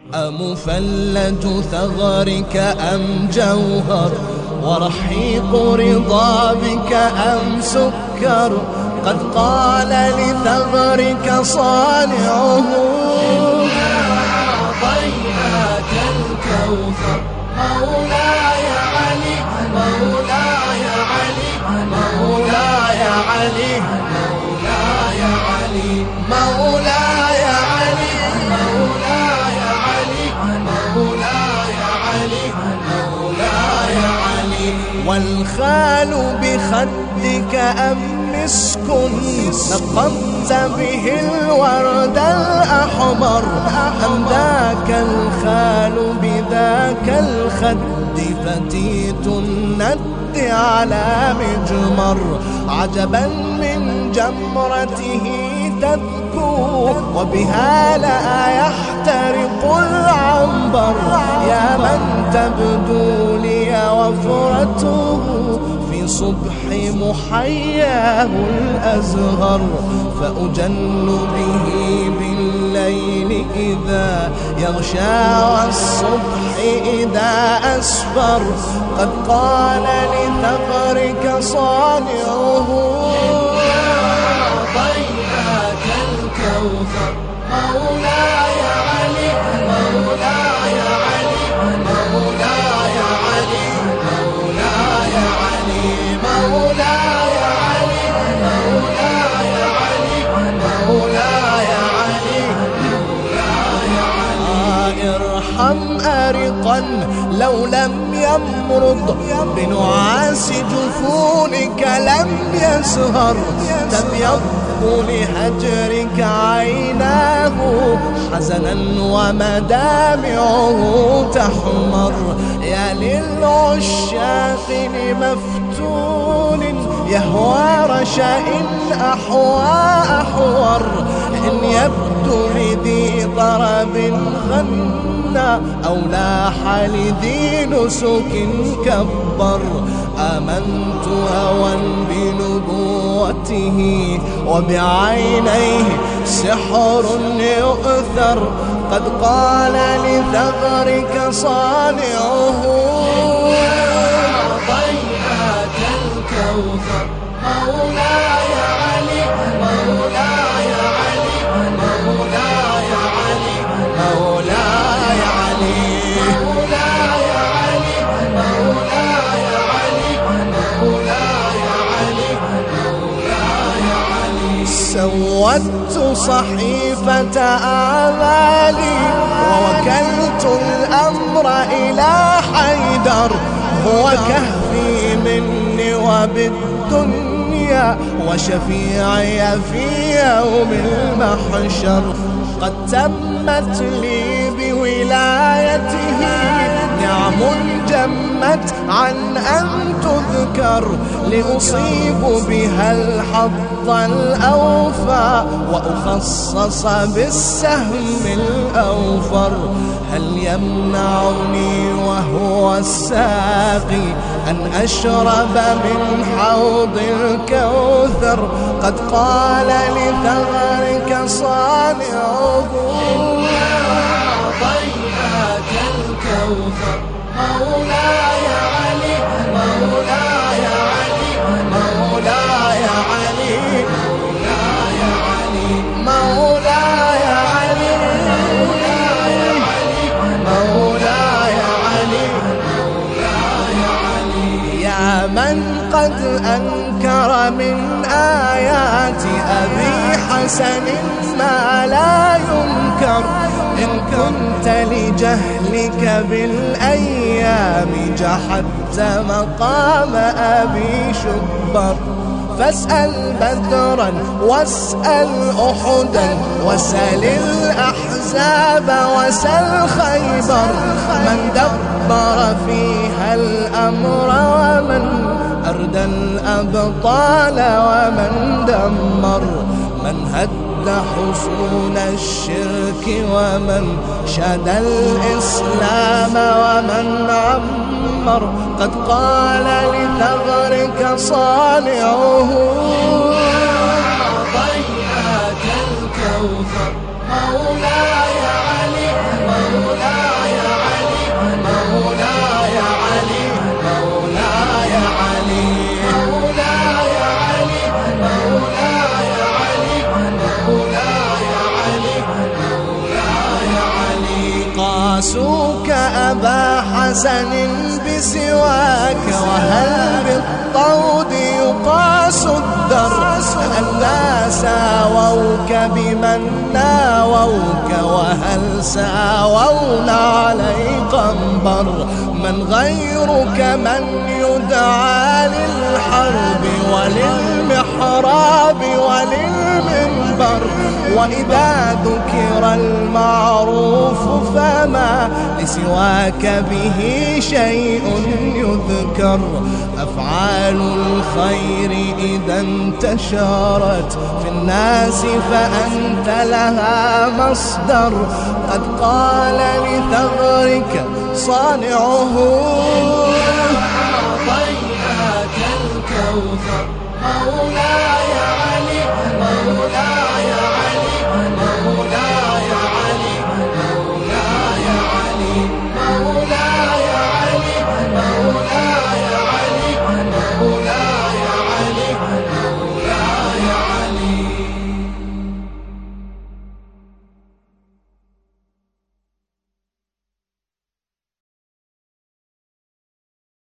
أمفلج ثغرك أم جوهر، ورحيق رضابك أم سكر؟ قد قال لثغرك صانعه إنا أعطيناك الكوثر. مولاي علي مولاي علي مولاي علي مولاي علي مولاي علي مولاي علي مولاي علي مولاي علي. والخال بخدك أم مسك نقمت به الورد الأحمر؟ أم ذاك الخال بذاك الخد فتيت الند على مجمر؟ عجبا من جمرته تذكو وبها لا يحترق العنبر. يا من تبدو لي وفرته في صبح محياه الأزهر، فأجن به بالليل إذا يغشى والصبح إذا أسفر. قد قال لثغرك صانعه أعطيناك الكوثر. مولاي علي مولاي علي مولاي علي مولاي علي مولاي علي مولاي علي مولاي علي مولاي علي. ارحم أرقا لو لم يمرض بنعاس جفونك لم يسهر. تبيض لهجرك عيناه حزنا ومدامعه تحمر. يا للعشاق لمفتون يهوى رشا إن أحوى أحور. إن يبدو لذي طرب غنى أو لاح لذي نسك كبر. آمنت هوى بنبوته وبعينيه سحر يؤثر. قد قال لثغرك صانعه أعطيناك الكوثر. مولاي علي مولاي علي مولاي علي مولاي علي مولاي علي مولاي علي مولاي علي مولاي علي. سودت صحيفة أعمالي ووكلت الأمر إلى حيدر. هو كهفي مني وبالدنيا وشفيعي في يوم المحشر. قد تمت لي بولايته نعم جمت عن أن تذكر. لأصيب بها الحظ الأوفى وأخصص بالسهم الأوفر. هل يمنعني وهو الساقي أن أشرب من حوض الكوثر؟ قد قال لثغرك صانعه أعطيناك الكوثر. مولاي علي مولاي علي مولاي علي مولاي علي مولاي علي مولاي علي مولاي علي. يا من قد أنكر من آيات أبي حسن ما لا ينكر. إن كنت لجهلك بالأيام جحدت مقام أبي شبر. فاسأل بدرا واسأل أحدا وسل الأحزاب وسل خيبر. من دبر فيها الأمر ومن أردى الأبطال ومن دمر. من هد حصون الشرك ومن شاد الإسلام ومن عمر. قد قال لثغرك صانعه أعطيناك الكوثر. مولاي علي مولاي قاسوك أبا حسن بسواك، وهل بالطود يقاس الدر؟ ألا ساووك بمن ناووك، وهل ساوونا علي قنبر؟ من غيرك من يدعى للحرب وللمحراب وللمنبر؟ وإذا ذكر المعروف فما لسواك به شيء يذكر؟ أفعال الخير إذا انتشرت في الناس فأنت لها مصدر. قد قال لثغرك صانعه أعطيناك الكوثر مولاي.